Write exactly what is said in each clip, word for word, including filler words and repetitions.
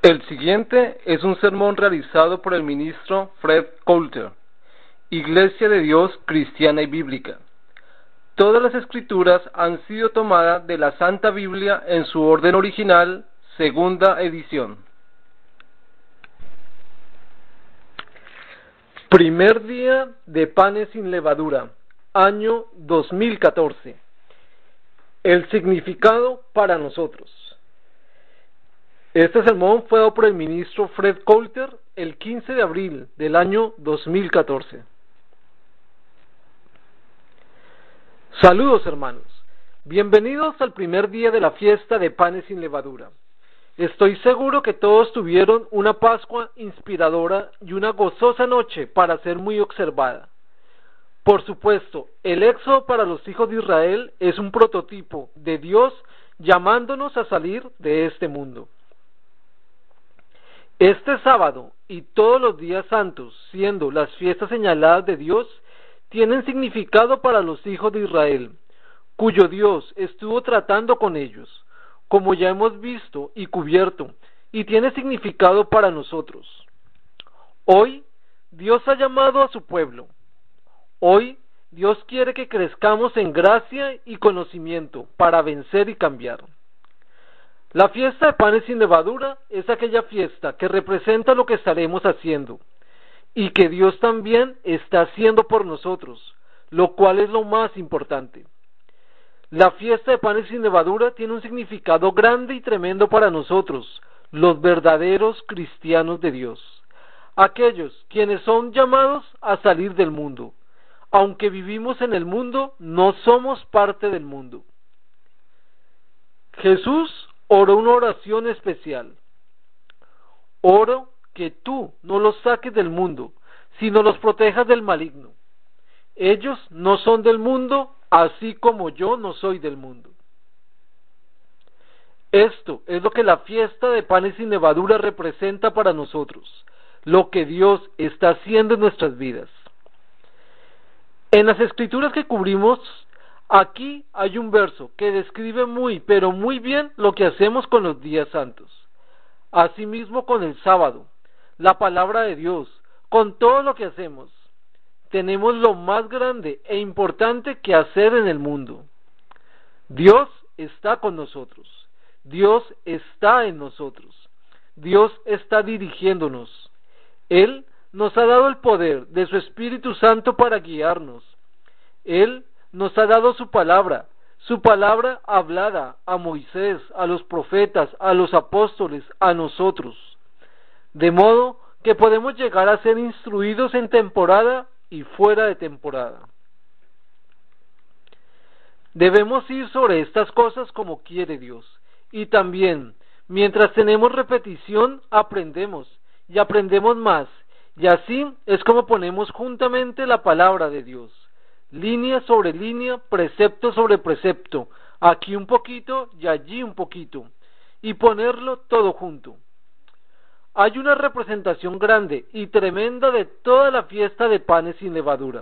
El siguiente es un sermón realizado por el ministro Fred Coulter, Iglesia de Dios Cristiana y Bíblica. Todas las escrituras han sido tomadas de la Santa Biblia en su orden original, segunda edición. Primer día de panes sin levadura, año dos mil catorce. El significado para nosotros. Este sermón fue dado por el ministro Fred Coulter el quince de abril del año dos mil catorce. Saludos, hermanos. Bienvenidos al primer día de la fiesta de panes sin levadura. Estoy seguro que todos tuvieron una Pascua inspiradora y una gozosa noche para ser muy observada. Por supuesto, el éxodo para los hijos de Israel es un prototipo de Dios llamándonos a salir de este mundo. Este sábado y todos los días santos, siendo las fiestas señaladas de Dios, tienen significado para los hijos de Israel, cuyo Dios estuvo tratando con ellos, como ya hemos visto y cubierto, y tiene significado para nosotros. Hoy, Dios ha llamado a su pueblo. Hoy, Dios quiere que crezcamos en gracia y conocimiento para vencer y cambiar. La fiesta de panes sin levadura es aquella fiesta que representa lo que estaremos haciendo y que Dios también está haciendo por nosotros, lo cual es lo más importante. La fiesta de panes sin levadura tiene un significado grande y tremendo para nosotros, los verdaderos cristianos de Dios, aquellos quienes son llamados a salir del mundo. Aunque vivimos en el mundo, no somos parte del mundo. Jesús oró una oración especial. Oro que tú no los saques del mundo, sino los protejas del maligno. Ellos no son del mundo, así como yo no soy del mundo. Esto es lo que la fiesta de panes sin levadura representa para nosotros, lo que Dios está haciendo en nuestras vidas. En las escrituras que cubrimos, aquí hay un verso que describe muy, pero muy bien lo que hacemos con los días santos. Asimismo con el sábado, la palabra de Dios, con todo lo que hacemos. Tenemos lo más grande e importante que hacer en el mundo. Dios está con nosotros. Dios está en nosotros. Dios está dirigiéndonos. Él nos ha dado el poder de su Espíritu Santo para guiarnos. Él nos ha dado su palabra, su palabra hablada a Moisés, a los profetas, a los apóstoles, a nosotros. De modo que podemos llegar a ser instruidos en temporada y fuera de temporada. Debemos ir sobre estas cosas como quiere Dios. Y también, mientras tenemos repetición, aprendemos, y aprendemos más. Y así es como ponemos juntamente la palabra de Dios, línea sobre línea, precepto sobre precepto, aquí un poquito y allí un poquito, y ponerlo todo junto. Hay una representación grande y tremenda de toda la fiesta de panes sin levadura.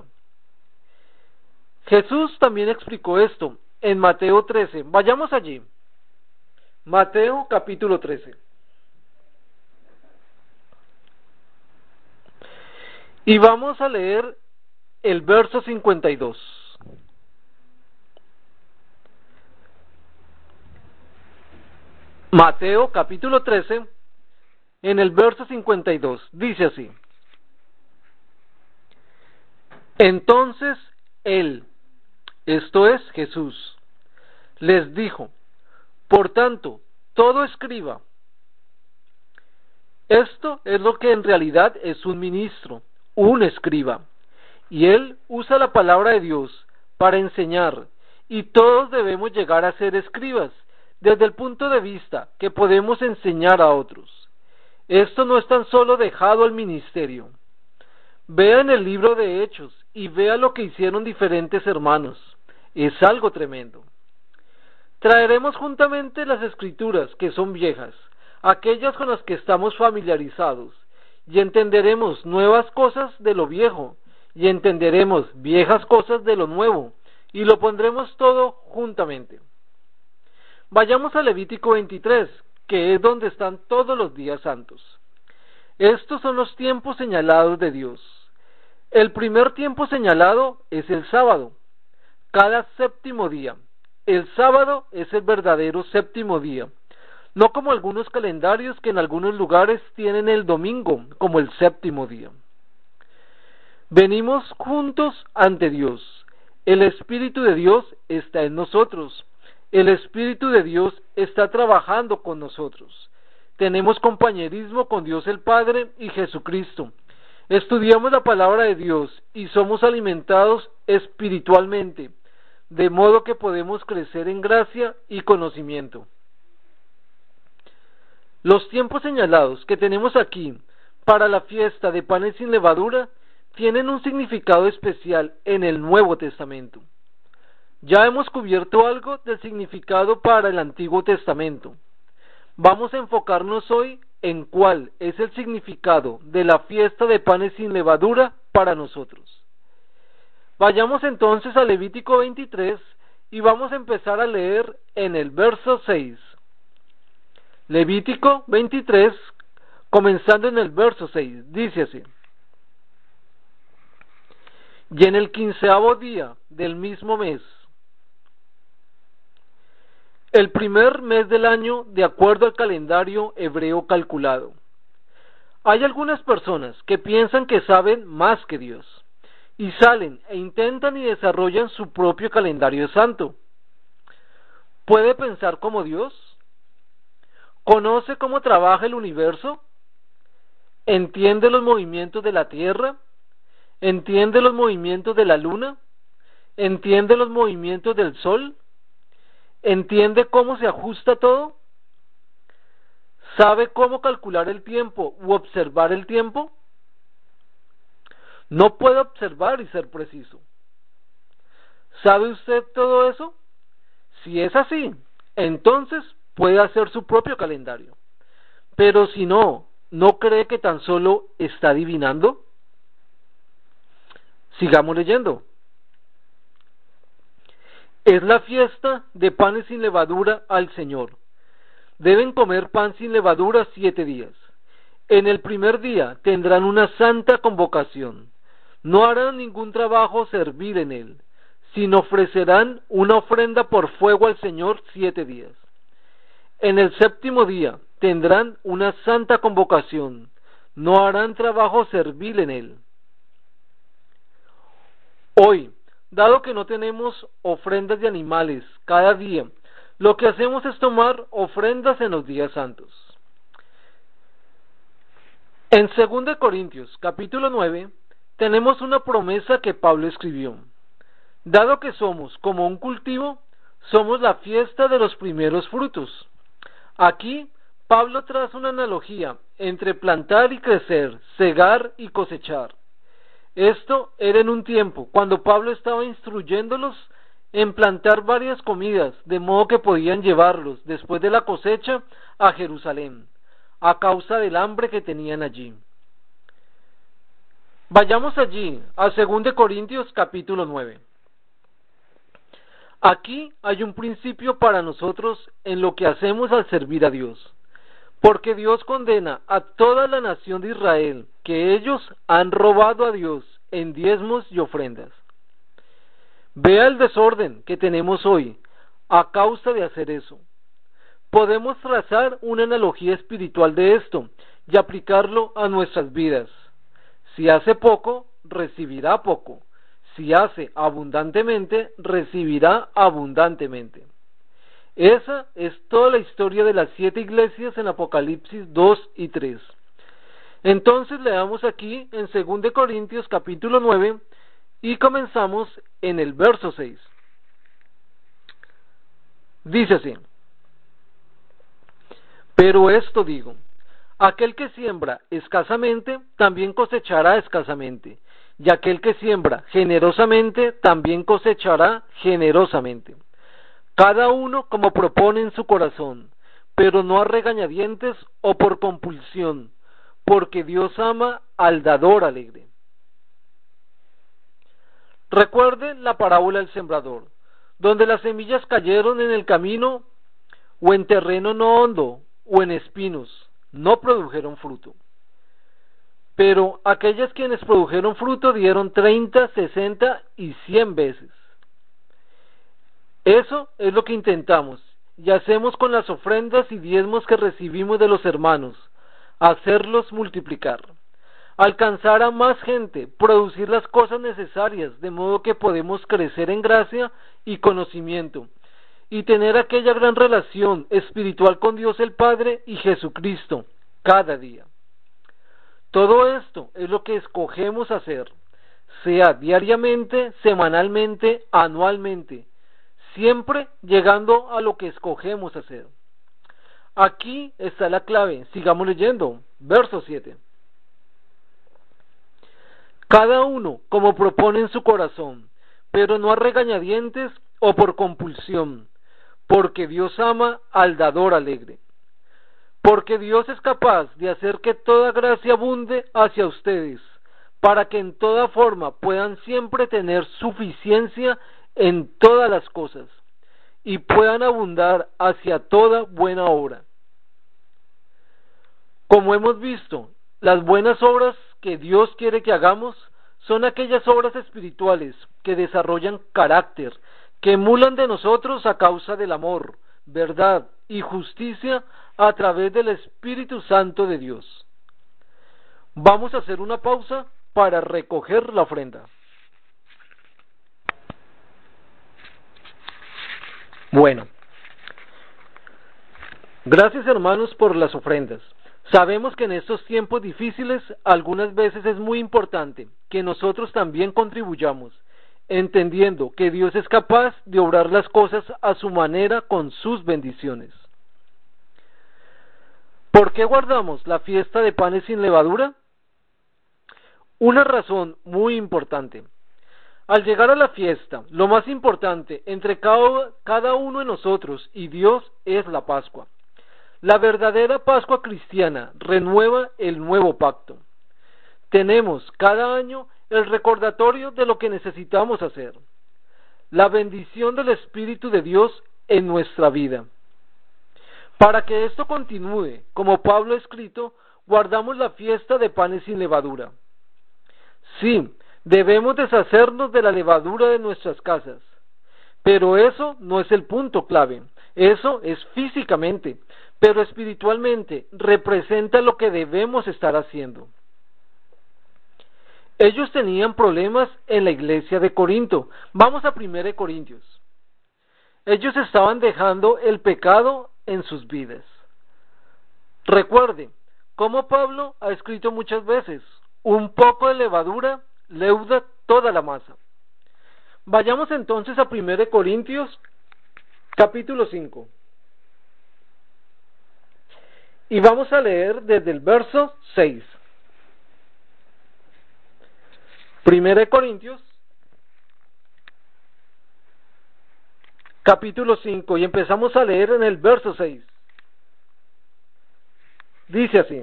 Jesús también explicó esto en Mateo trece. Vayamos allí. Mateo capítulo trece. Y vamos a leer el verso cincuenta y dos. Mateo capítulo trece, en el verso cincuenta y dos, dice así: Entonces él, esto es Jesús, les dijo: Por tanto, todo escriba. Esto es lo que en realidad es un ministro, un escriba, y él usa la palabra de Dios para enseñar, y todos debemos llegar a ser escribas, desde el punto de vista que podemos enseñar a otros. Esto no es tan solo dejado al ministerio. Vea en el libro de Hechos y vea lo que hicieron diferentes hermanos. Es algo tremendo. Traeremos juntamente las escrituras que son viejas, aquellas con las que estamos familiarizados, y entenderemos nuevas cosas de lo viejo, y entenderemos viejas cosas de lo nuevo, y lo pondremos todo juntamente. Vayamos a Levítico veintitrés, que es donde están todos los días santos. Estos son los tiempos señalados de Dios. El primer tiempo señalado es el sábado, cada séptimo día. El sábado es el verdadero séptimo día, no como algunos calendarios que en algunos lugares tienen el domingo como el séptimo día. Venimos juntos ante Dios. El Espíritu de Dios está en nosotros. El Espíritu de Dios está trabajando con nosotros. Tenemos compañerismo con Dios el Padre y Jesucristo. Estudiamos la palabra de Dios y somos alimentados espiritualmente, de modo que podemos crecer en gracia y conocimiento. Los tiempos señalados que tenemos aquí para la fiesta de panes sin levadura tienen un significado especial en el Nuevo Testamento. Ya hemos cubierto algo del significado para el Antiguo Testamento. Vamos a enfocarnos hoy en cuál es el significado de la fiesta de panes sin levadura para nosotros. Vayamos entonces a Levítico veintitrés y vamos a empezar a leer en el verso seis. Levítico veintitrés, comenzando en el verso seis, dice así: Y en el quinceavo día del mismo mes, el primer mes del año de acuerdo al calendario hebreo calculado. Hay algunas personas que piensan que saben más que Dios y salen e intentan y desarrollan su propio calendario santo. ¿Puede pensar como Dios? ¿Conoce cómo trabaja el universo? ¿Entiende los movimientos de la Tierra? ¿Entiende los movimientos de la Luna? ¿Entiende los movimientos del Sol? ¿Entiende cómo se ajusta todo? ¿Sabe cómo calcular el tiempo u observar el tiempo? No puede observar y ser preciso. ¿Sabe usted todo eso? Si es así, entonces puede hacer su propio calendario. Pero si no, ¿no cree que tan solo está adivinando? Sigamos leyendo. Es la fiesta de panes sin levadura al Señor. Deben comer pan sin levadura siete días. En el primer día tendrán una santa convocación. No harán ningún trabajo servil en él, sino ofrecerán una ofrenda por fuego al Señor siete días. En el séptimo día tendrán una santa convocación. No harán trabajo servil en él. Hoy, dado que no tenemos ofrendas de animales cada día, lo que hacemos es tomar ofrendas en los días santos. En segunda de Corintios, capítulo nueve, tenemos una promesa que Pablo escribió. Dado que somos como un cultivo, somos la fiesta de los primeros frutos. Aquí, Pablo traza una analogía entre plantar y crecer, segar y cosechar. Esto era en un tiempo cuando Pablo estaba instruyéndolos en plantar varias comidas, de modo que podían llevarlos después de la cosecha a Jerusalén, a causa del hambre que tenían allí. Vayamos allí, a segunda de Corintios capítulo nueve. Aquí hay un principio para nosotros en lo que hacemos al servir a Dios, porque Dios condena a toda la nación de Israel, que ellos han robado a Dios en diezmos y ofrendas. Vea el desorden que tenemos hoy a causa de hacer eso. Podemos trazar una analogía espiritual de esto y aplicarlo a nuestras vidas. Si hace poco, recibirá poco. Si hace abundantemente, recibirá abundantemente. Esa es toda la historia de las siete iglesias en Apocalipsis dos y tres. Entonces leamos aquí en segunda de Corintios capítulo nueve y comenzamos en el verso seis. Dice así: Pero esto digo, aquel que siembra escasamente, también cosechará escasamente, y aquel que siembra generosamente, también cosechará generosamente. Cada uno como propone en su corazón, pero no a regañadientes o por compulsión, porque Dios ama al dador alegre. Recuerde la parábola del sembrador, donde las semillas cayeron en el camino o en terreno no hondo, o en espinos, no produjeron fruto. Pero aquellas quienes produjeron fruto dieron treinta, sesenta y cien veces. Eso es lo que intentamos y hacemos con las ofrendas y diezmos que recibimos de los hermanos, hacerlos multiplicar, alcanzar a más gente, producir las cosas necesarias, de modo que podemos crecer en gracia y conocimiento, y tener aquella gran relación espiritual con Dios el Padre y Jesucristo cada día. Todo esto es lo que escogemos hacer, sea diariamente, semanalmente, anualmente, siempre llegando a lo que escogemos hacer. Aquí está la clave, sigamos leyendo, verso siete. Cada uno como propone en su corazón, pero no a regañadientes o por compulsión, porque Dios ama al dador alegre. Porque Dios es capaz de hacer que toda gracia abunde hacia ustedes, para que en toda forma puedan siempre tener suficiencia en todas las cosas, y puedan abundar hacia toda buena obra. Como hemos visto, las buenas obras que Dios quiere que hagamos son aquellas obras espirituales que desarrollan carácter, que emulan de nosotros a causa del amor, verdad y justicia a través del Espíritu Santo de Dios. Vamos a hacer una pausa para recoger la ofrenda. Bueno, gracias hermanos por las ofrendas. Sabemos que en estos tiempos difíciles algunas veces es muy importante que nosotros también contribuyamos, entendiendo que Dios es capaz de obrar las cosas a su manera con sus bendiciones. ¿Por qué guardamos la fiesta de panes sin levadura? Una razón muy importante. Al llegar a la fiesta, lo más importante entre cada, cada uno de nosotros y Dios es la Pascua. La verdadera Pascua cristiana renueva el nuevo pacto. Tenemos cada año el recordatorio de lo que necesitamos hacer, la bendición del Espíritu de Dios en nuestra vida. Para que esto continúe, como Pablo ha escrito, guardamos la fiesta de panes sin levadura. Sí, debemos deshacernos de la levadura de nuestras casas, pero eso no es el punto clave, eso es físicamente, pero espiritualmente representa lo que debemos estar haciendo. Ellos tenían problemas en la iglesia de Corinto. Vamos a primera de Corintios. Ellos estaban dejando el pecado en sus vidas. Recuerde, como Pablo ha escrito muchas veces, un poco de levadura leuda toda la masa. Vayamos entonces a primera de Corintios, capítulo cinco. Y vamos a leer desde el verso seis. Primera de Corintios, capítulo cinco, y empezamos a leer en el verso seis. Dice así: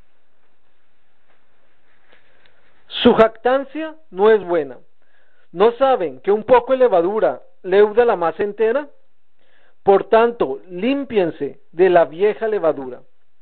su jactancia no es buena. ¿No saben que un poco de levadura leuda la masa entera? Por tanto, límpiense de la vieja levadura.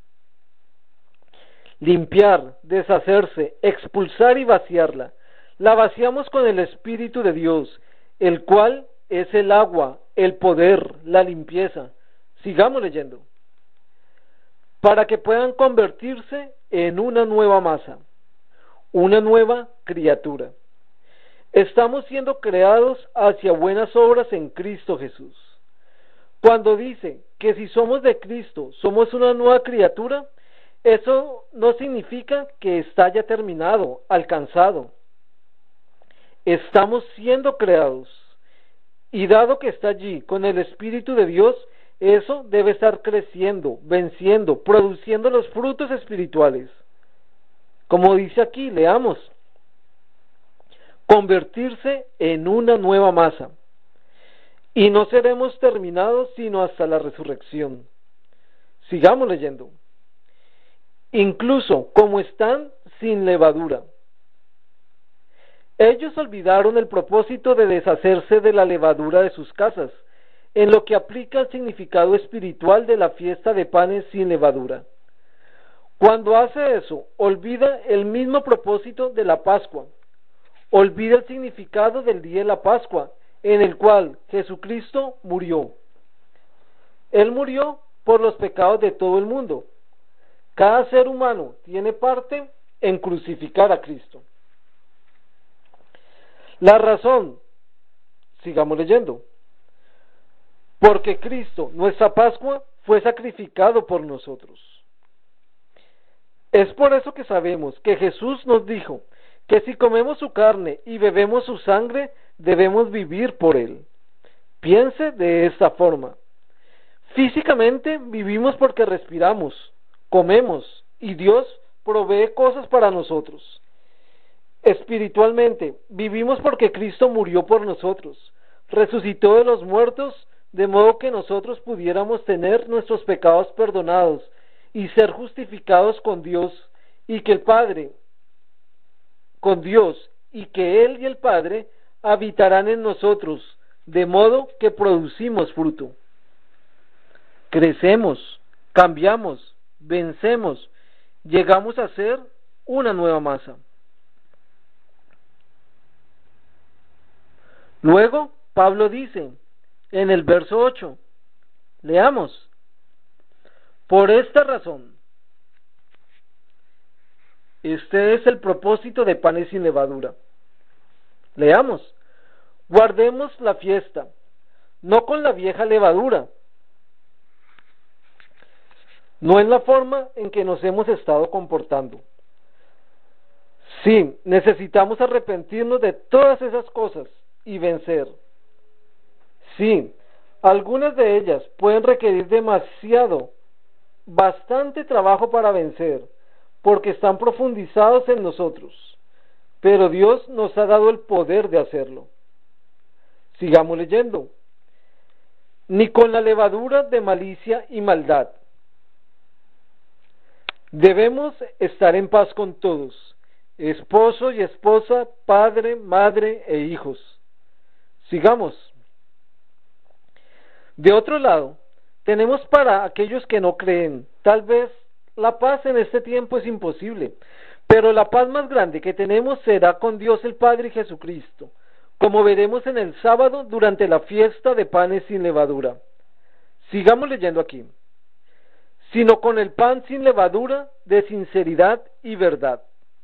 Limpiar, deshacerse, expulsar y vaciarla. La vaciamos con el Espíritu de Dios, el cual es el agua, el poder, la limpieza. Sigamos leyendo. Para que puedan convertirse en una nueva masa, una nueva criatura. Estamos siendo creados hacia buenas obras en Cristo Jesús. Cuando dice que si somos de Cristo, somos una nueva criatura, eso no significa que está ya terminado, alcanzado. Estamos siendo creados, y dado que está allí con el Espíritu de Dios, eso debe estar creciendo, venciendo, produciendo los frutos espirituales. Como dice aquí, leamos: convertirse en una nueva masa, y no seremos terminados sino hasta la resurrección. Sigamos leyendo. Incluso como están sin levadura. Ellos olvidaron el propósito de deshacerse de la levadura de sus casas. en lo que aplica al significado espiritual de la fiesta de panes sin levadura. Cuando hace eso, olvida el mismo propósito de la Pascua, olvida el significado del día de la Pascua, en el cual Jesucristo murió. Él murió por los pecados de todo el mundo. Cada ser humano tiene parte en crucificar a Cristo. La razón, sigamos leyendo, porque Cristo, nuestra Pascua, fue sacrificado por nosotros. Es por eso que sabemos que Jesús nos dijo que si comemos su carne y bebemos su sangre, debemos vivir por él. Piense de esta forma. Físicamente vivimos porque respiramos, comemos y Dios provee cosas para nosotros. Espiritualmente vivimos porque Cristo murió por nosotros, resucitó de los muertos, de modo que nosotros pudiéramos tener nuestros pecados perdonados y ser justificados con Dios, y que el Padre, con Dios, y que Él y el Padre habitarán en nosotros, de modo que producimos fruto. Crecemos, cambiamos, vencemos, llegamos a ser una nueva masa. Luego, Pablo dice, en el verso ocho, leamos, por esta razón, este es el propósito de panes sin levadura. Leamos, guardemos la fiesta, no con la vieja levadura, no en la forma en que nos hemos estado comportando. Sí, necesitamos arrepentirnos de todas esas cosas y vencer. Sí, algunas de ellas pueden requerir demasiado, bastante trabajo para vencer, porque están profundizados en nosotros, pero Dios nos ha dado el poder de hacerlo. Sigamos leyendo. Ni con la levadura de malicia y maldad. Debemos estar en paz con todos, esposo y esposa, padre, madre e hijos. Sigamos. De otro lado, tenemos para aquellos que no creen, tal vez la paz en este tiempo es imposible, pero la paz más grande que tenemos será con Dios el Padre y Jesucristo, como veremos en el sábado durante la fiesta de panes sin levadura. Sigamos leyendo aquí. Sino con el pan sin levadura de sinceridad y verdad.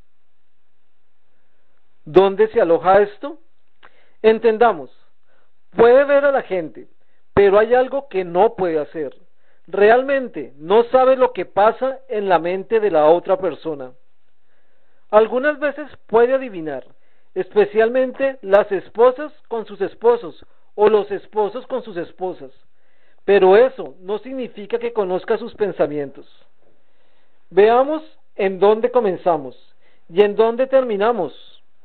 ¿Dónde se aloja esto? Entendamos, puede ver a la gente, pero hay algo que no puede hacer. Realmente no sabe lo que pasa en la mente de la otra persona. Algunas veces puede adivinar, especialmente las esposas con sus esposos o los esposos con sus esposas. Pero eso no significa que conozca sus pensamientos. Veamos en dónde comenzamos y en dónde terminamos.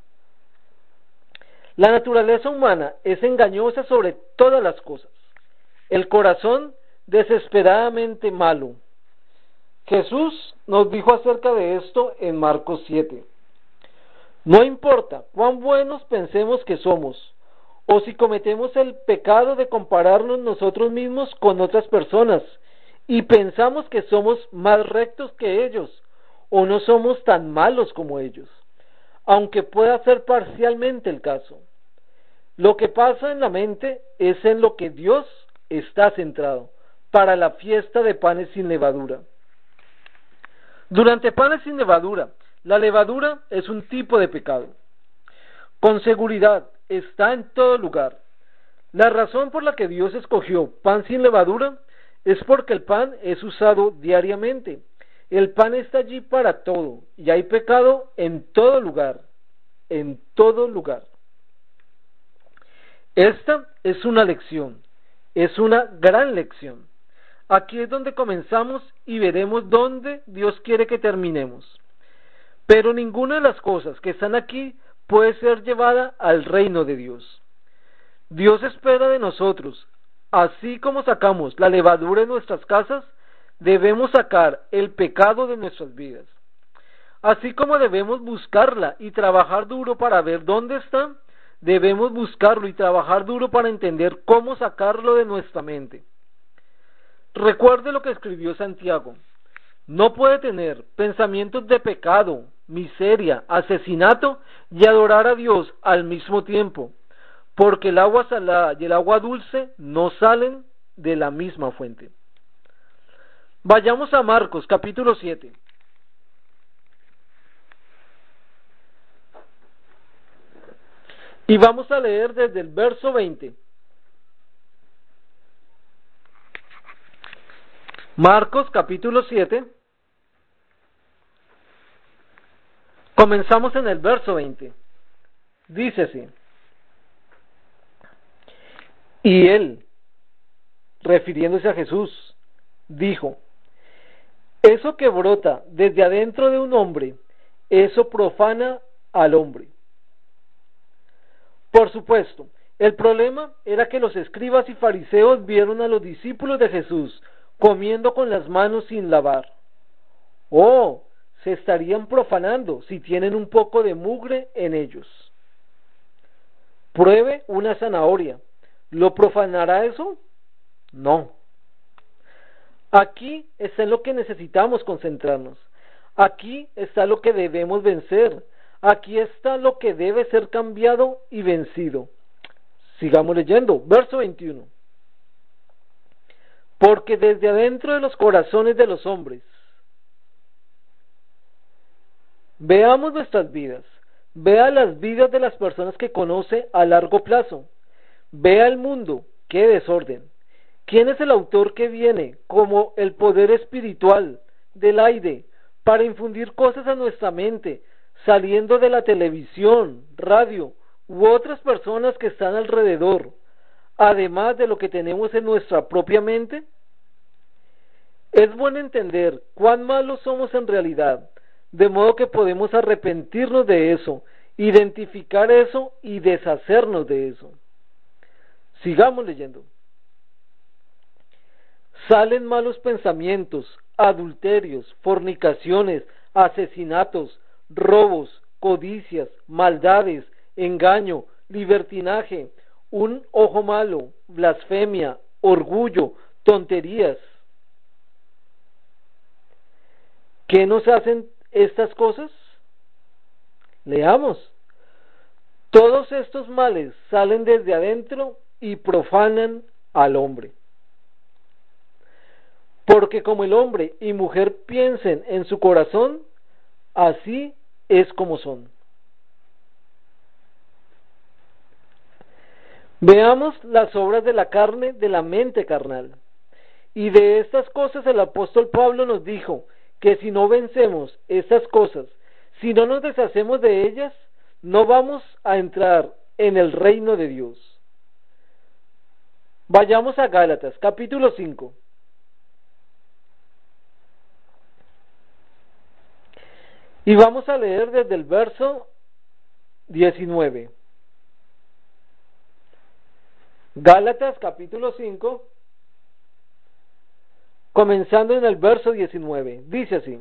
La naturaleza humana es engañosa sobre todas las cosas. El corazón desesperadamente malo. Jesús nos dijo acerca de esto en Marcos siete. No importa cuán buenos pensemos que somos, o si cometemos el pecado de compararnos nosotros mismos con otras personas y pensamos que somos más rectos que ellos o no somos tan malos como ellos, aunque pueda ser parcialmente el caso. Lo que pasa en la mente es en lo que Dios está centrado para la fiesta de panes sin levadura. Durante panes sin levadura, la levadura es un tipo de pecado. Con seguridad, está en todo lugar. La razón por la que Dios escogió pan sin levadura es porque el pan es usado diariamente. El pan está allí para todo y hay pecado en todo lugar, en todo lugar. Esta es una lección, es una gran lección. Aquí es donde comenzamos y veremos dónde Dios quiere que terminemos. Pero ninguna de las cosas que están aquí puede ser llevada al reino de Dios. Dios espera de nosotros, así como sacamos la levadura de nuestras casas, debemos sacar el pecado de nuestras vidas. Así como debemos buscarla y trabajar duro para ver dónde está, debemos buscarlo y trabajar duro para entender cómo sacarlo de nuestra mente. Recuerde lo que escribió Santiago: no puede tener pensamientos de pecado, miseria, asesinato y adorar a Dios al mismo tiempo, porque el agua salada y el agua dulce no salen de la misma fuente. Vayamos a Marcos capítulo siete. Y vamos a leer desde el verso veinte. Marcos capítulo siete. Comenzamos en el verso veinte. Dice así: y él, refiriéndose a Jesús, dijo: eso que brota desde adentro de un hombre, eso profana al hombre. Por supuesto, el problema era que los escribas y fariseos vieron a los discípulos de Jesús comiendo con las manos sin lavar. Oh, se estarían profanando si tienen un poco de mugre en ellos. Pruebe una zanahoria. ¿Lo profanará eso? No. Aquí está en lo que necesitamos concentrarnos. Aquí está lo que debemos vencer. Aquí está lo que debe ser cambiado y vencido. Sigamos leyendo, verso veintiuno. Porque desde adentro de los corazones de los hombres, veamos nuestras vidas, vea las vidas de las personas que conoce a largo plazo, vea el mundo, qué desorden. ¿Quién es el autor que viene como el poder espiritual del aire para infundir cosas a nuestra mente, saliendo de la televisión, radio u otras personas que están alrededor, además de lo que tenemos en nuestra propia mente? Es bueno entender cuán malos somos en realidad, de modo que podemos arrepentirnos de eso, identificar eso y deshacernos de eso. Sigamos leyendo. Salen malos pensamientos, adulterios, fornicaciones, asesinatos, robos, codicias, maldades, engaño, libertinaje, un ojo malo, blasfemia, orgullo, tonterías. ¿Qué nos hacen estas cosas? Leamos. Todos estos males salen desde adentro y profanan al hombre. Porque como el hombre y mujer piensen en su corazón, así es como son. Veamos las obras de la carne, de la mente carnal. Y de estas cosas el apóstol Pablo nos dijo que si no vencemos estas cosas, si no nos deshacemos de ellas, no vamos a entrar en el reino de Dios. Vayamos a Gálatas, capítulo cinco. Y vamos a leer desde el verso diecinueve. Gálatas capítulo cinco, comenzando en el verso diecinueve. Dice así: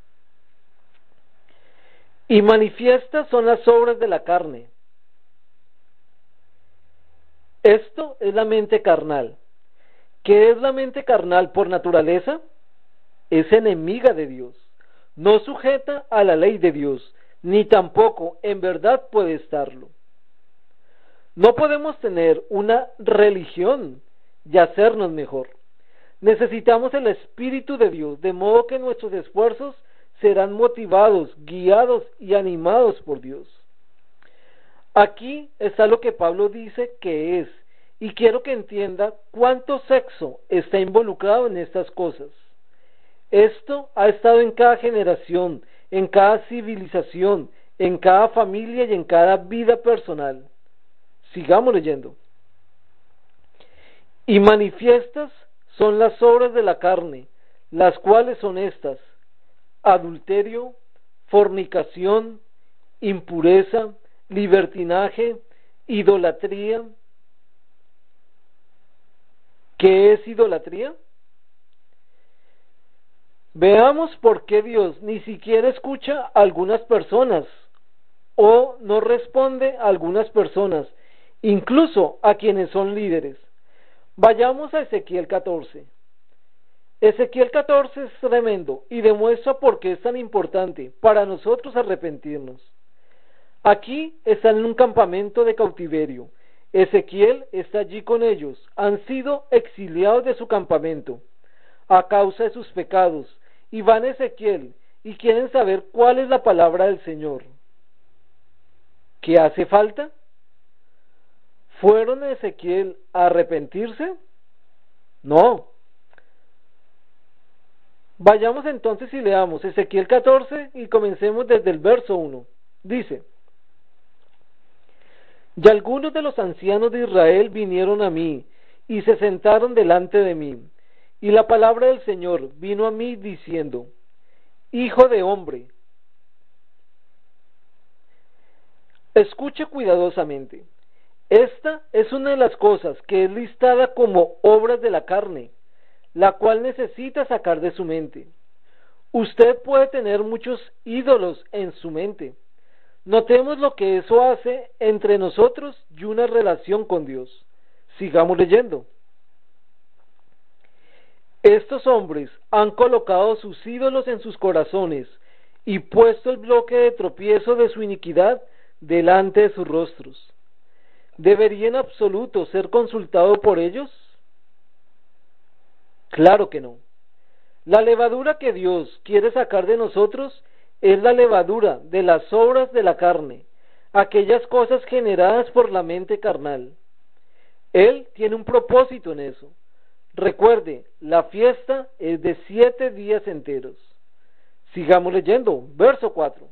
y manifiestas son las obras de la carne. Esto es la mente carnal. ¿Qué es la mente carnal por naturaleza? Es enemiga de Dios. No sujeta a la ley de Dios, ni tampoco en verdad puede estarlo. No podemos tener una religión y hacernos mejor. Necesitamos el Espíritu de Dios, de modo que nuestros esfuerzos serán motivados, guiados y animados por Dios. Aquí está lo que Pablo dice que es, y quiero que entienda cuánto sexo está involucrado en estas cosas. Esto ha estado en cada generación, en cada civilización, en cada familia y en cada vida personal. Sigamos leyendo. Y manifiestas son las obras de la carne, las cuales son estas: adulterio, fornicación, impureza, libertinaje, idolatría. ¿Qué es idolatría? Veamos por qué Dios ni siquiera escucha a algunas personas o no responde a algunas personas, incluso a quienes son líderes. Vayamos a Ezequiel catorce. Ezequiel catorce es tremendo y demuestra por qué es tan importante para nosotros arrepentirnos. Aquí están en un campamento de cautiverio. Ezequiel está allí con ellos. Han sido exiliados de su campamento a causa de sus pecados, y van a Ezequiel y quieren saber cuál es la palabra del Señor. ¿Qué hace falta? ¿Fueron a Ezequiel a arrepentirse? No. Vayamos entonces y leamos Ezequiel catorce y comencemos desde el verso uno. Dice: Y algunos de los ancianos de Israel vinieron a mí y se sentaron delante de mí. Y la palabra del Señor vino a mí diciendo: Hijo de hombre, escuche cuidadosamente. Esta es una de las cosas que es listada como obras de la carne, la cual necesita sacar de su mente. Usted puede tener muchos ídolos en su mente. Notemos lo que eso hace entre nosotros y una relación con Dios. Sigamos leyendo. Estos hombres han colocado sus ídolos en sus corazones y puesto el bloque de tropiezo de su iniquidad delante de sus rostros. ¿Debería en absoluto ser consultado por ellos? Claro que no. La levadura que Dios quiere sacar de nosotros es la levadura de las obras de la carne, aquellas cosas generadas por la mente carnal. Él tiene un propósito en eso. Recuerde, la fiesta es de siete días enteros. Sigamos leyendo, verso cuatro.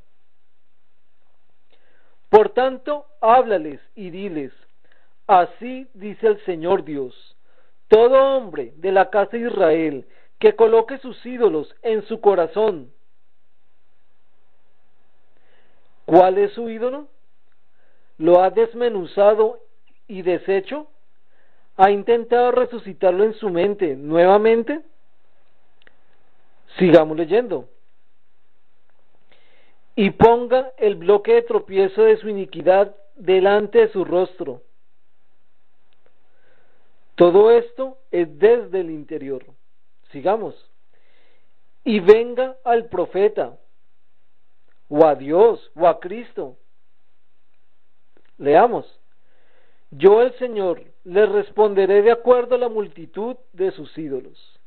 Por tanto, háblales y diles: así dice el Señor Dios, todo hombre de la casa de Israel que coloque sus ídolos en su corazón. ¿Cuál es su ídolo? ¿Lo ha desmenuzado y deshecho? ¿Ha intentado resucitarlo en su mente nuevamente? Sigamos leyendo. Y ponga el bloque de tropiezo de su iniquidad delante de su rostro. Todo esto es desde el interior. Sigamos. Y venga al profeta, o a Dios, o a Cristo. Leamos. Yo, el Señor, les responderé de acuerdo a la multitud de sus ídolos.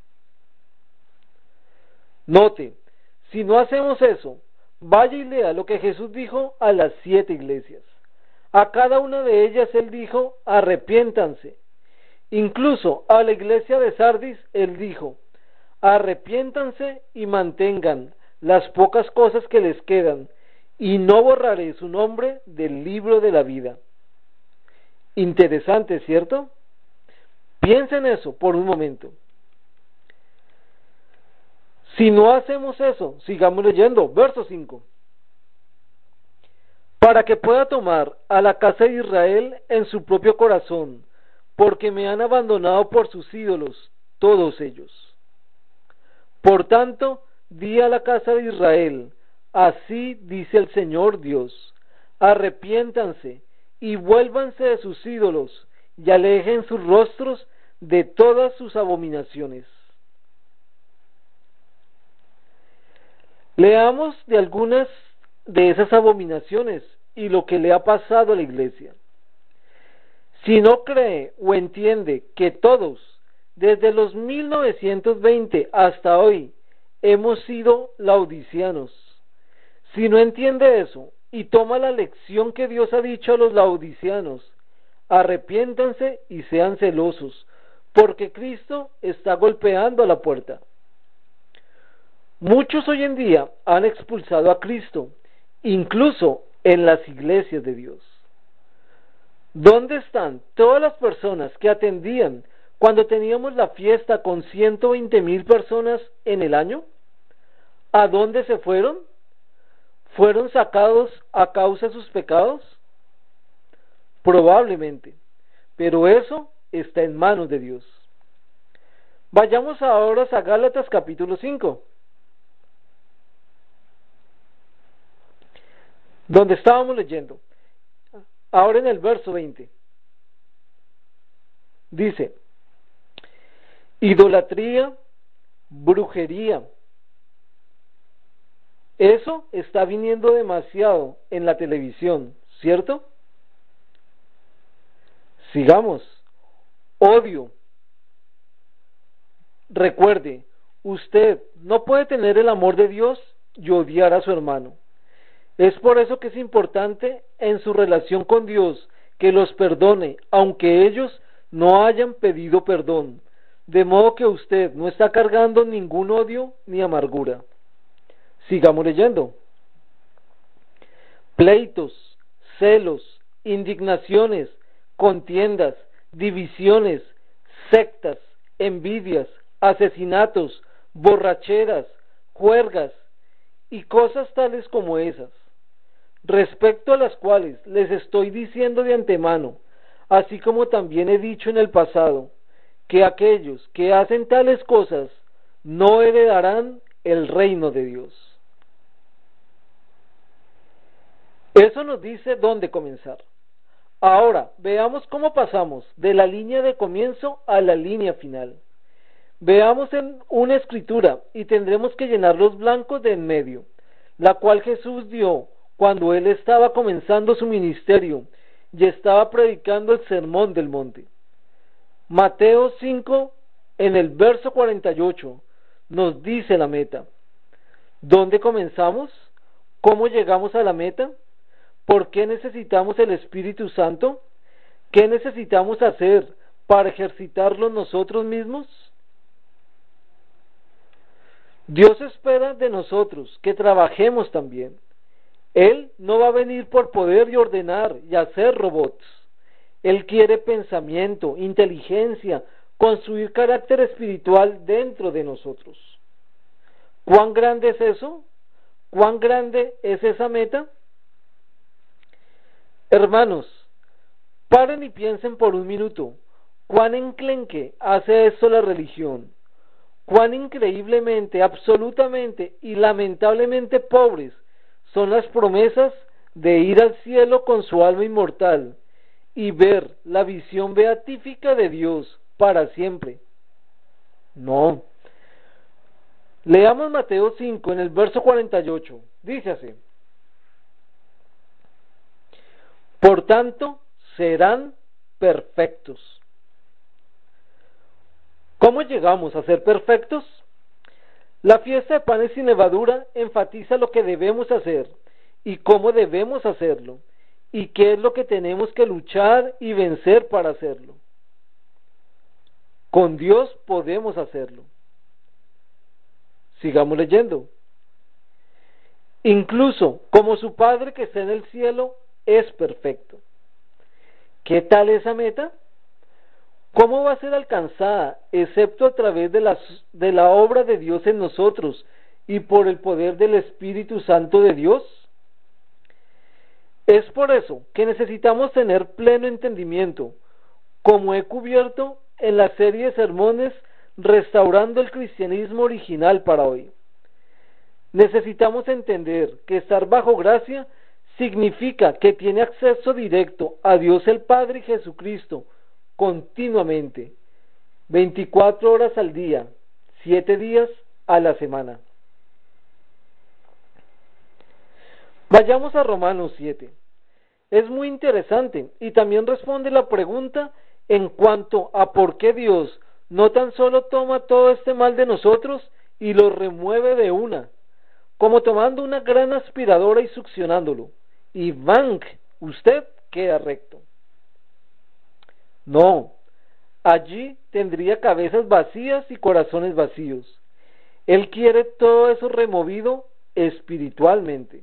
Note, si no hacemos eso, vaya y lea lo que Jesús dijo a las siete iglesias. A cada una de ellas Él dijo: arrepiéntanse. Incluso a la iglesia de Sardis Él dijo: arrepiéntanse y mantengan las pocas cosas que les quedan, y no borraré su nombre del libro de la vida. Interesante, ¿cierto? Piensen en eso por un momento. Si no hacemos eso, sigamos leyendo, verso cinco. Para que pueda tomar a la casa de Israel en su propio corazón, porque me han abandonado por sus ídolos, todos ellos. Por tanto, di a la casa de Israel: así dice el Señor Dios, arrepiéntanse y vuélvanse de sus ídolos y alejen sus rostros de todas sus abominaciones. Leamos de algunas de esas abominaciones y lo que le ha pasado a la iglesia. Si no cree o entiende que todos, desde los mil novecientos veinte hasta hoy, hemos sido laodiceanos, si no entiende eso y toma la lección que Dios ha dicho a los laodiceanos: arrepiéntanse y sean celosos, porque Cristo está golpeando a la puerta. Muchos hoy en día han expulsado a Cristo, incluso en las iglesias de Dios. ¿Dónde están todas las personas que atendían cuando teníamos la fiesta con ciento veinte mil personas en el año? ¿A dónde se fueron? ¿Fueron sacados a causa de sus pecados? Probablemente, pero eso está en manos de Dios. Vayamos ahora a Gálatas capítulo cinco. donde estábamos leyendo, ahora en el verso veinte, dice, idolatría, brujería. Eso está viniendo demasiado en la televisión, ¿cierto? Sigamos. Odio. Recuerde, usted no puede tener el amor de Dios y odiar a su hermano. Es por eso que es importante en su relación con Dios que los perdone, aunque ellos no hayan pedido perdón, de modo que usted no está cargando ningún odio ni amargura. Sigamos leyendo. Pleitos, celos, indignaciones, contiendas, divisiones, sectas, envidias, asesinatos, borracheras, juergas y cosas tales como esas, respecto a las cuales les estoy diciendo de antemano, así como también he dicho en el pasado, que aquellos que hacen tales cosas no heredarán el reino de Dios. Eso nos dice dónde comenzar. Ahora, veamos cómo pasamos de la línea de comienzo a la línea final. Veamos en una escritura y tendremos que llenar los blancos de en medio, la cual Jesús dio cuando Él estaba comenzando su ministerio y estaba predicando el sermón del monte. Mateo cinco, en el verso cuarenta y ocho, nos dice la meta. ¿Dónde comenzamos? ¿Cómo llegamos a la meta? ¿Por qué necesitamos el Espíritu Santo? ¿Qué necesitamos hacer para ejercitarlo nosotros mismos? Dios espera de nosotros que trabajemos también. Él no va a venir por poder y ordenar y hacer robots. Él quiere pensamiento, inteligencia, construir carácter espiritual dentro de nosotros. ¿Cuán grande es eso? ¿Cuán grande es esa meta? Hermanos, paren y piensen por un minuto, cuán enclenque hace esto la religión, cuán increíblemente, absolutamente y lamentablemente pobres son las promesas de ir al cielo con su alma inmortal y ver la visión beatífica de Dios para siempre. No. Leamos Mateo cinco en el verso cuarenta y ocho, dice así. Por tanto, serán perfectos. ¿Cómo llegamos a ser perfectos? La fiesta de panes sin levadura enfatiza lo que debemos hacer y cómo debemos hacerlo y qué es lo que tenemos que luchar y vencer para hacerlo. Con Dios podemos hacerlo. Sigamos leyendo. Incluso como su Padre que está en el cielo es perfecto. ¿Qué tal esa meta? ¿Cómo va a ser alcanzada, excepto a través de, las, de la obra de Dios en nosotros y por el poder del Espíritu Santo de Dios? Es por eso que necesitamos tener pleno entendimiento, como he cubierto en la serie de sermones Restaurando el Cristianismo Original para hoy. Necesitamos entender que estar bajo gracia significa que tiene acceso directo a Dios el Padre y Jesucristo continuamente, veinticuatro horas al día, siete días a la semana. Vayamos a Romanos siete. Es muy interesante y también responde la pregunta en cuanto a por qué Dios no tan solo toma todo este mal de nosotros y lo remueve de una, como tomando una gran aspiradora y succionándolo, y ¡bang!, usted queda recto. No, allí tendría cabezas vacías y corazones vacíos. Él quiere todo eso removido espiritualmente.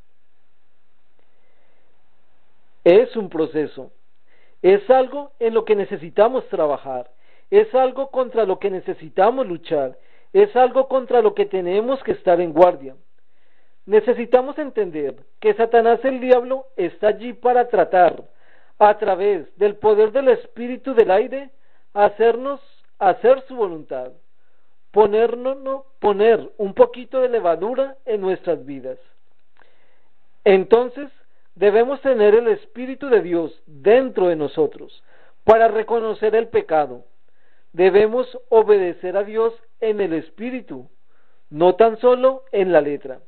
Es un proceso, es algo en lo que necesitamos trabajar, es algo contra lo que necesitamos luchar, es algo contra lo que tenemos que estar en guardia. Necesitamos entender que Satanás el diablo está allí para tratar, a través del poder del espíritu del aire, hacernos hacer su voluntad, ponernos, poner un poquito de levadura en nuestras vidas. Entonces, Debemos tener el Espíritu de Dios dentro de nosotros para reconocer el pecado. Debemos obedecer a Dios en el Espíritu, no tan solo en la letra.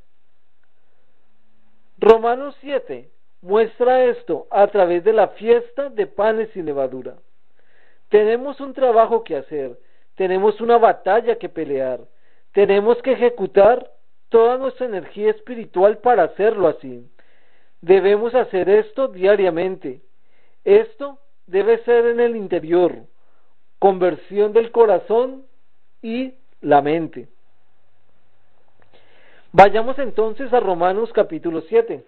Romanos siete muestra esto a través de la fiesta de panes sin levadura. Tenemos un trabajo que hacer, tenemos una batalla que pelear, tenemos que ejecutar toda nuestra energía espiritual para hacerlo así. Debemos hacer esto diariamente. Esto debe ser en el interior, conversión del corazón y la mente. Vayamos entonces a Romanos capítulo siete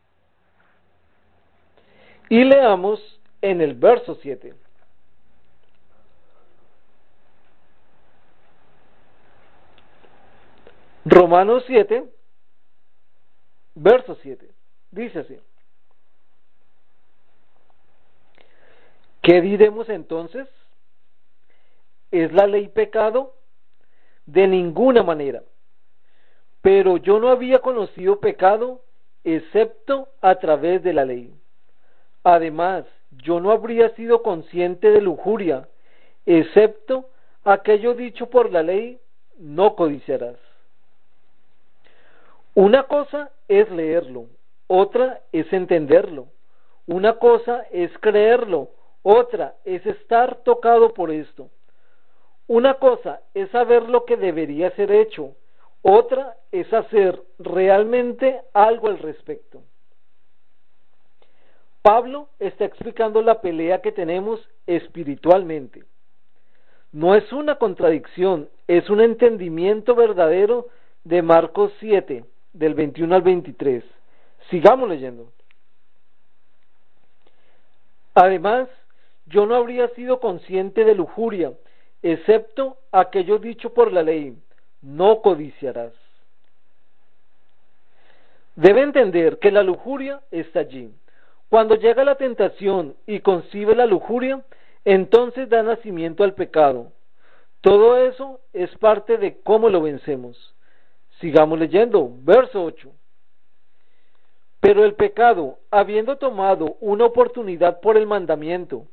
y leamos en el verso siete. Romanos siete, verso siete, dice así: ¿qué diremos entonces? ¿Es la ley pecado? De ninguna manera. Pero yo no había conocido pecado excepto a través de la ley. Además, yo no habría sido consciente de lujuria, excepto aquello dicho por la ley: no codiciarás. Una cosa es leerlo, otra es entenderlo. Una cosa es creerlo, otra es estar tocado por esto. Una cosa es saber lo que debería ser hecho, otra es hacer realmente algo al respecto. Pablo está explicando la pelea que tenemos espiritualmente. No es una contradicción, es un entendimiento verdadero de Marcos siete, del veintiuno al veintitrés. Sigamos leyendo. Además, yo no habría sido consciente de lujuria, excepto aquello dicho por la ley: no codiciarás. Debe entender que la lujuria está allí. Cuando llega la tentación y concibe la lujuria, entonces da nacimiento al pecado. Todo eso es parte de cómo lo vencemos. Sigamos leyendo, verso ocho. Pero el pecado, habiendo tomado una oportunidad por el mandamiento,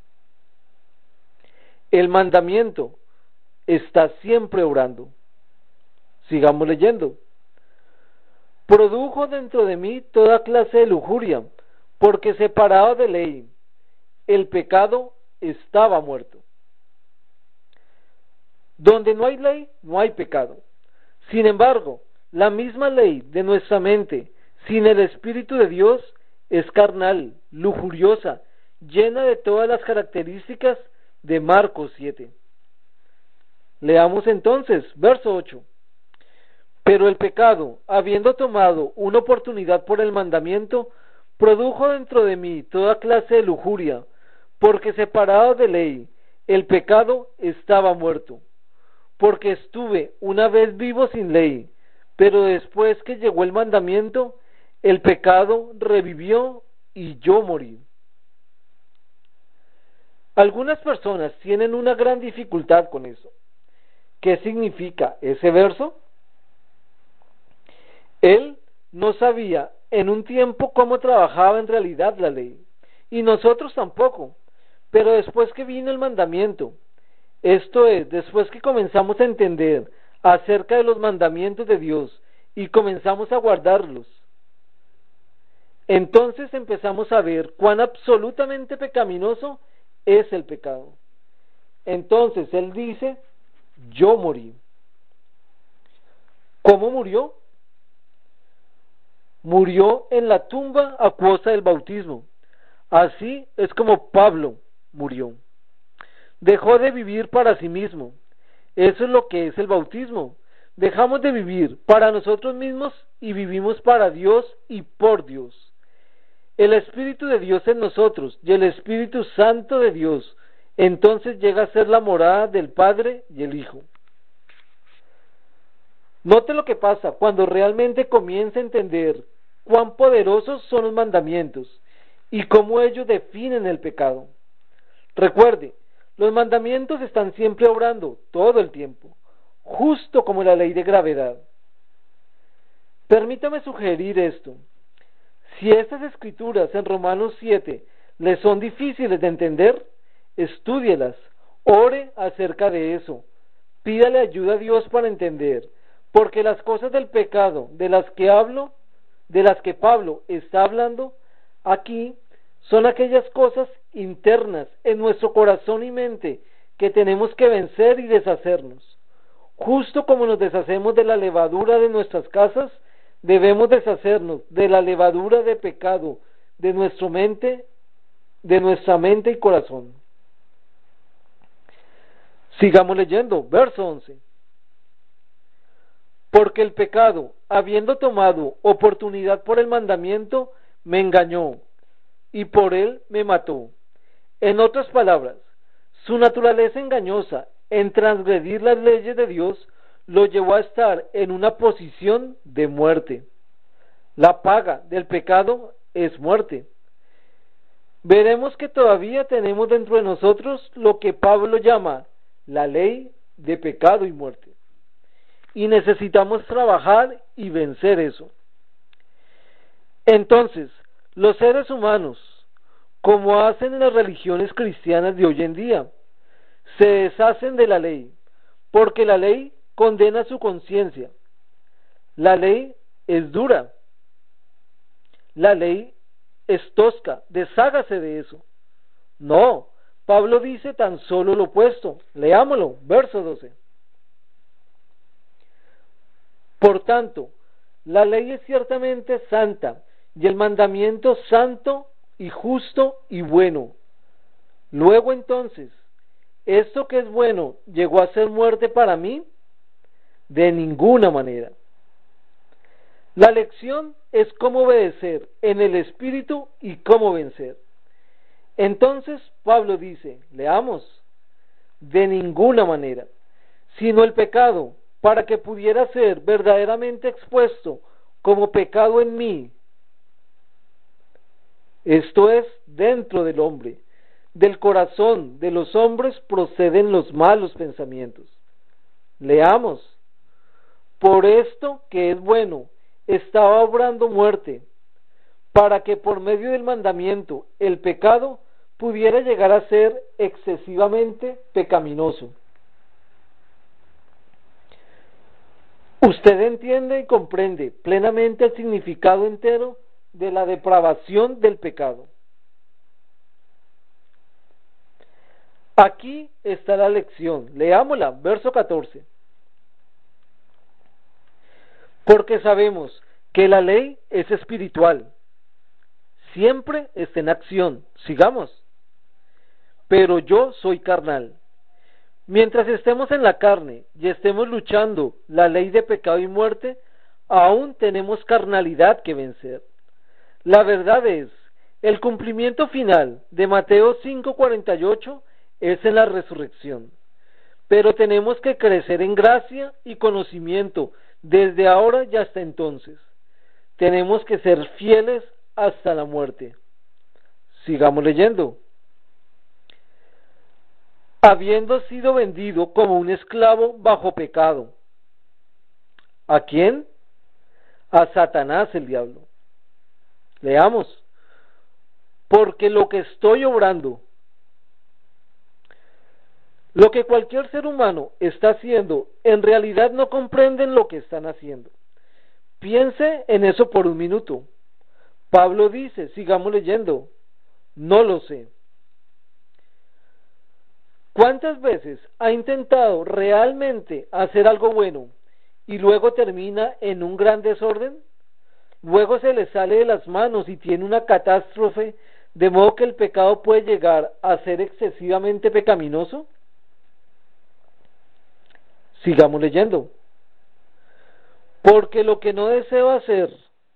el mandamiento está siempre obrando. Sigamos leyendo. Produjo dentro de mí toda clase de lujuria, porque separado de ley, el pecado estaba muerto. Donde no hay ley, no hay pecado. Sin embargo, la misma ley de nuestra mente, sin el Espíritu de Dios, es carnal, lujuriosa, llena de todas las características de Marcos siete. Leamos entonces, verso ocho. Pero el pecado, habiendo tomado una oportunidad por el mandamiento, produjo dentro de mí toda clase de lujuria, porque separado de ley, el pecado estaba muerto. Porque estuve una vez vivo sin ley, pero después que llegó el mandamiento, el pecado revivió y yo morí. Algunas personas tienen una gran dificultad con eso. ¿Qué significa ese verso? Él no sabía en un tiempo cómo trabajaba en realidad la ley, y nosotros tampoco, pero después que vino el mandamiento, esto es, después que comenzamos a entender acerca de los mandamientos de Dios y comenzamos a guardarlos, entonces empezamos a ver cuán absolutamente pecaminoso es el pecado. Entonces él dice: yo morí. ¿Cómo murió? Murió en la tumba a causa del bautismo. Así es como Pablo murió. Dejó de vivir para sí mismo. Eso es lo que es el bautismo. Dejamos de vivir para nosotros mismos y vivimos para Dios y por Dios. El Espíritu de Dios en nosotros y el Espíritu Santo de Dios, entonces llega a ser la morada del Padre y el Hijo. Note lo que pasa cuando realmente comienza a entender cuán poderosos son los mandamientos y cómo ellos definen el pecado. Recuerde, los mandamientos están siempre obrando todo el tiempo, justo como la ley de gravedad. Permítame sugerir esto. Si estas escrituras en Romanos siete le son difíciles de entender, estúdielas, ore acerca de eso, pídale ayuda a Dios para entender, porque las cosas del pecado de las que hablo, de las que Pablo está hablando aquí, son aquellas cosas internas en nuestro corazón y mente que tenemos que vencer y deshacernos. Justo como nos deshacemos de la levadura de nuestras casas, debemos deshacernos de la levadura de pecado de nuestra mente, de nuestra mente y corazón. Sigamos leyendo, verso once. Porque el pecado, habiendo tomado oportunidad por el mandamiento, me engañó, y por él me mató. En otras palabras, su naturaleza engañosa en transgredir las leyes de Dios lo llevó a estar en una posición de muerte. La paga del pecado es muerte. Veremos que todavía tenemos dentro de nosotros lo que Pablo llama la ley de pecado y muerte. Y necesitamos trabajar y vencer eso. Entonces, los seres humanos, como hacen en las religiones cristianas de hoy en día, se deshacen de la ley, porque la ley condena su conciencia. La ley es dura. La ley es tosca. Deshágase de eso. No, Pablo dice tan solo lo opuesto. Leámoslo, verso doce. Por tanto, la ley es ciertamente santa, y el mandamiento santo y justo y bueno. Luego entonces, ¿esto que es bueno llegó a ser muerte para mí? De ninguna manera. La lección es cómo obedecer en el Espíritu y cómo vencer. Entonces Pablo dice, leamos, de ninguna manera, sino el pecado, para que pudiera ser verdaderamente expuesto como pecado en mí. Esto es, dentro del hombre. Del corazón de los hombres proceden los malos pensamientos. Leamos. Por esto que es bueno, estaba obrando muerte, para que por medio del mandamiento el pecado pudiera llegar a ser excesivamente pecaminoso. Usted entiende y comprende plenamente el significado entero de la depravación del pecado. Aquí está la lección. Leámosla, verso catorce. Porque sabemos que la ley es espiritual, siempre está en acción. Sigamos. Pero yo soy carnal. Mientras estemos en la carne y estemos luchando la ley de pecado y muerte, aún tenemos carnalidad que vencer. La verdad es, el cumplimiento final de Mateo cinco cuarenta y ocho es en la resurrección. Pero tenemos que crecer en gracia y conocimiento desde ahora y hasta entonces. Tenemos que ser fieles hasta la muerte. Sigamos leyendo. Habiendo sido vendido como un esclavo bajo pecado. ¿A quién? A Satanás el diablo. Leamos. Porque lo que estoy obrando, lo que cualquier ser humano está haciendo, en realidad no comprenden lo que están haciendo. Piense en eso por un minuto. Pablo dice, sigamos leyendo, no lo sé. ¿Cuántas veces ha intentado realmente hacer algo bueno y luego termina en un gran desorden? Luego se le sale de las manos y tiene una catástrofe, de modo que el pecado puede llegar a ser excesivamente pecaminoso. Sigamos leyendo. Porque lo que no deseo hacer,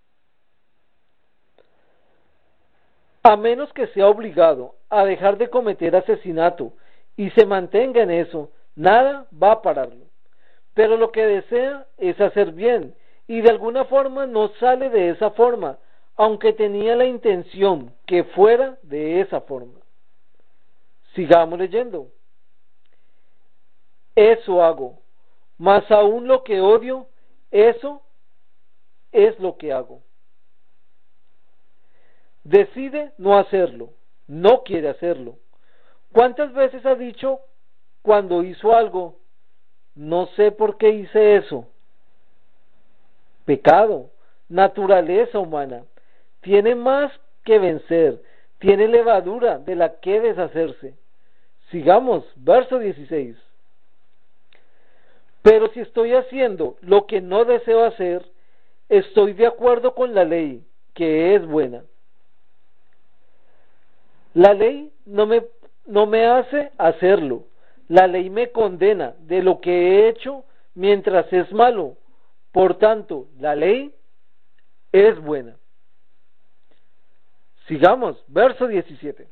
a menos que sea obligado a dejar de cometer asesinato y se mantenga en eso, nada va a pararlo. Pero lo que desea es hacer bien, y de alguna forma no sale de esa forma, aunque tenía la intención que fuera de esa forma. Sigamos leyendo. Eso hago, mas aún lo que odio, eso es lo que hago. Decide no hacerlo, no quiere hacerlo. ¿Cuántas veces ha dicho cuando hizo algo, no sé por qué hice eso? Pecado, naturaleza humana, tiene más que vencer, tiene levadura de la que deshacerse. Sigamos, verso dieciséis. Pero si estoy haciendo lo que no deseo hacer, estoy de acuerdo con la ley, que es buena. La ley no me, no me hace hacerlo. La ley me condena de lo que he hecho mientras es malo. Por tanto, la ley es buena. Sigamos, verso diecisiete.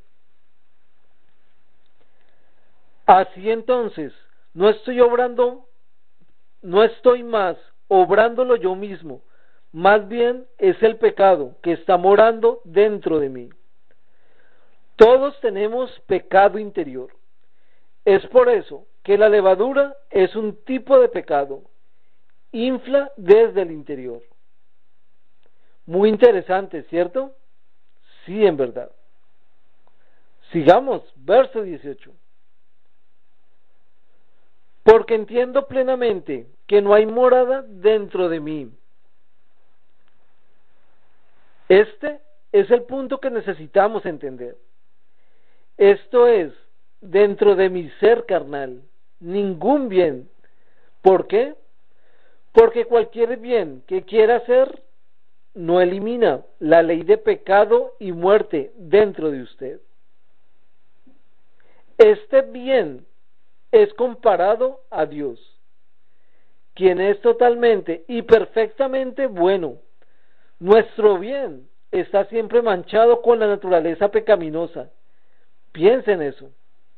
Así entonces, no estoy obrando, no estoy más obrándolo yo mismo, más bien es el pecado que está morando dentro de mí. Todos tenemos pecado interior. Es por eso que la levadura es un tipo de pecado. Infla desde el interior. Muy interesante, ¿cierto? Sí, en verdad. Sigamos, verso dieciocho. Porque entiendo plenamente que no hay morada dentro de mí. Este es el punto que necesitamos entender. Esto es, dentro de mi ser carnal, ningún bien. ¿Por qué? Porque cualquier bien que quiera hacer no elimina la ley de pecado y muerte dentro de usted. Este bien es comparado a Dios, quien es totalmente y perfectamente bueno. Nuestro bien está siempre manchado con la naturaleza pecaminosa. Piensa en eso.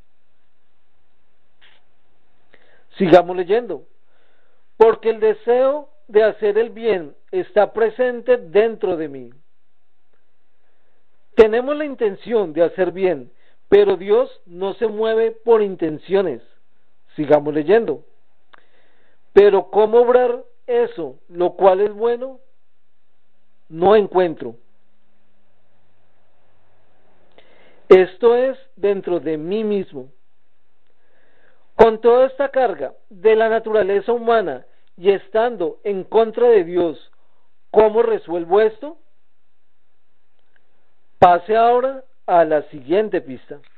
Sigamos leyendo. Porque el deseo de hacer el bien está presente dentro de mí. Tenemos la intención de hacer bien, pero Dios no se mueve por intenciones. Sigamos leyendo. Pero ¿cómo obrar eso, lo cual es bueno? No encuentro. Esto es dentro de mí mismo. Con toda esta carga de la naturaleza humana y estando en contra de Dios, ¿cómo resuelvo esto? Pase ahora a la siguiente pista.